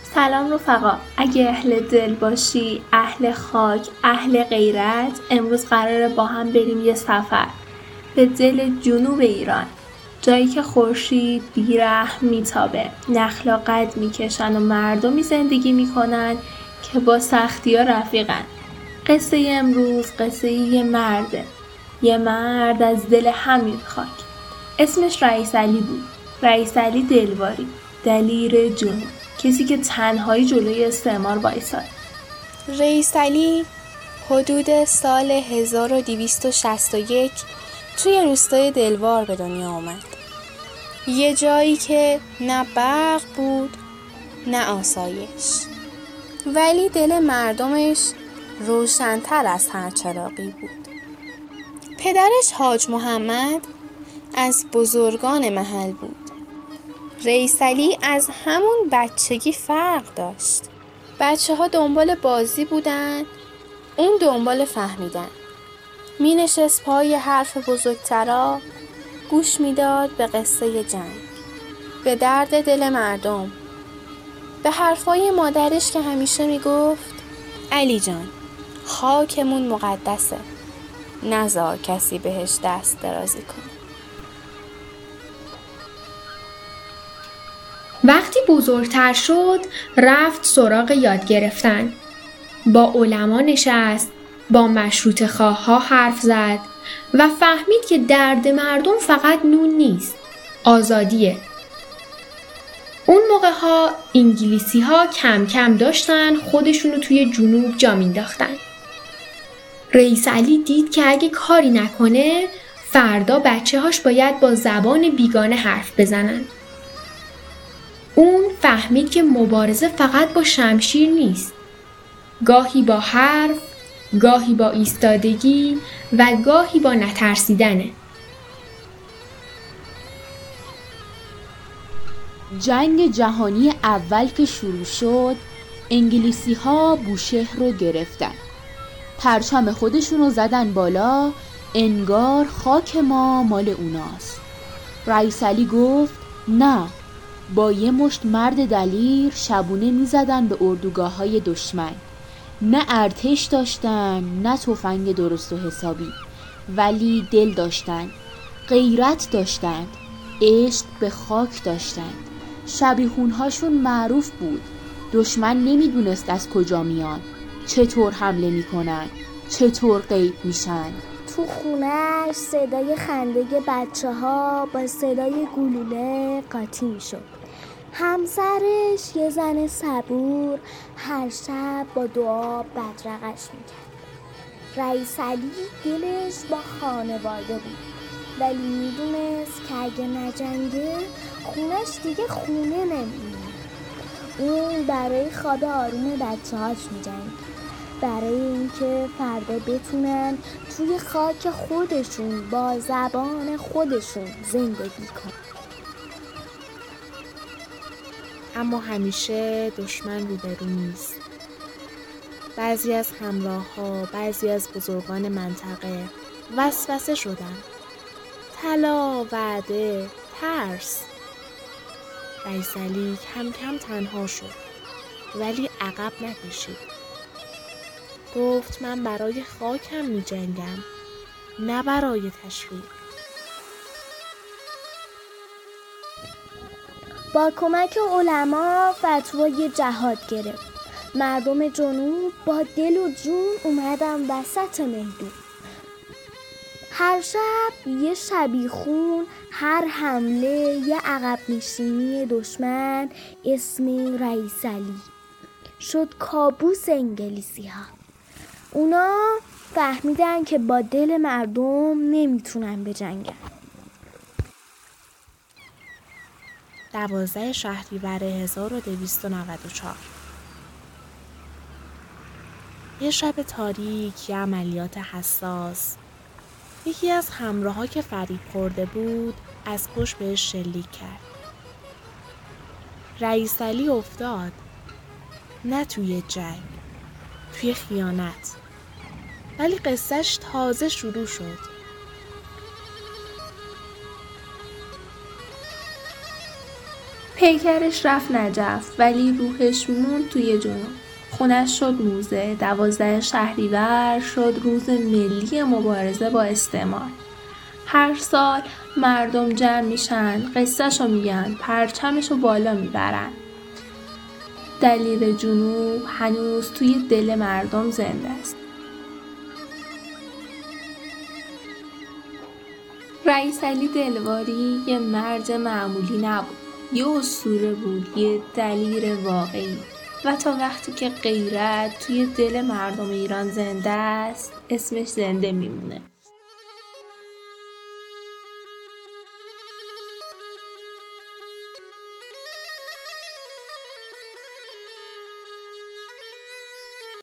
سلام رفقا، اگه اهل دل باشی، اهل خاک، اهل غیرت، امروز قراره با هم بریم یه سفر به دل جنوب ایران، جایی که خورشید بیرحم میتابه، نخلا قد میکشن و مردمی زندگی میکنن که با سختی‌ها رفیقن. قصه امروز قصه یه مرد از دل همین خاک. اسمش رئیس علی بود. رئیس علی دلواری، دلیر جنوب، کسی که تنهایی جلوی استعمار وایساد. رئیس علی حدود سال 1261 توی روستای دلوار به دنیا آمد. یه جایی که نه برق بود نه آسایش، ولی دل مردمش روشن‌تر از هر چراغی بود. پدرش حاج محمد از بزرگان محل بود. رئیس علی از همون بچگی فرق داشت. بچه‌ها دنبال بازی بودن، اون دنبال فهمیدن. می نشست پای حرف بزرگترا، گوش میداد به قصه جنگ، به درد دل مردم، به حرفای مادرش که همیشه می گفت علی جان، خاکمون مقدسه، نذار کسی بهش دست درازی کنه. وقتی بزرگتر شد رفت سراغ یاد گرفتن. با علما نشست، با مشروطه خواها حرف زد و فهمید که درد مردم فقط نون نیست، آزادیه. اون موقع ها انگلیسی ها کم کم داشتن خودشونو توی جنوب جا مینداختن. رئیس علی دید که اگه کاری نکنه فردا بچه هاش باید با زبان بیگانه حرف بزنن. اون فهمید که مبارزه فقط با شمشیر نیست. گاهی با حرف، گاهی با ایستادگی و گاهی با نترسیدنه. جنگ جهانی اول که شروع شد، انگلیسی ها بوشهر رو گرفتن. پرچم خودشون رو زدن بالا، انگار خاک ما مال اوناست. رئیس علی گفت نه، با یه مشت مرد دلیر شبونه می زدن به اردوگاه‌های دشمن. نه ارتش داشتن، نه تفنگ درست و حسابی، ولی دل داشتن، غیرت داشتن، عشق به خاک داشتن. شبیخونهاشون معروف بود. دشمن نمیدونست از کجا میان، چطور حمله میکنن، چطور غیب میشن. تو خونش صدای خنده بچه ها با صدای گلوله قاطی میشد. همسرش یه زن صبور هر شب با دعا بدرقش میکرد. رئیس علی دلش با خانواده بود، ولی میدونست که اگه نجنگه خونش دیگه خونه نمیمونه. اون برای خواب آروم بچه هاش میجنگه، برای اینکه فردا بتونن توی خاک خودشون با زبان خودشون زندگی کنن. اما همیشه دشمن روبرو نیست. بعضی از همراه‌ها، بعضی از بزرگان منطقه وسوسه شدن. طلا، وعده، ترس. رئیس علی کم کم تنها شد، ولی عقب نکشید. گفت من برای خاکم می جنگم، نه برای تشویق. با کمک علما فتوای جهاد گرفت. مردم جنوب با دل و جون اومدن وسط میدون. هر شب یه شبیخون، هر حمله یه عقب نشینی دشمن اسم رئیس علی شد کابوس انگلیسی ها. اونا فهمیدن که با دل مردم نمیتونن بجنگن. 12 شهریور 1294 یه شب تاریک، یه عملیات حساس. یکی از همراه‌ها که فریب خورده بود از پشت بهش شلیک کرد. رئیس علی افتاد، نه توی جنگ، توی خیانت، ولی قصهش تازه شروع شد. پیکرش رفت نجف ولی روحش موند توی جنوب. خونش شد موزه. 12 شهریور شد روز ملی مبارزه با استعمار. هر سال مردم جمع میشن، قصهشو میگن، پرچمشو بالا میبرن. دلیر جنوب هنوز توی دل مردم زنده است. رئیس علی دلواری یه مرد معمولی نبود. یه اسطوره بود، یه دلیر واقعی. و تا وقتی که غیرت توی دل مردم ایران زنده است، اسمش زنده میمونه.